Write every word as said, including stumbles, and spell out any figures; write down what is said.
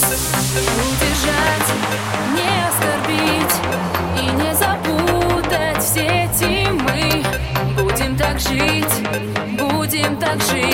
Удержать, не оскорбить и не запутать в сети мы. Будем так жить, будем так жить.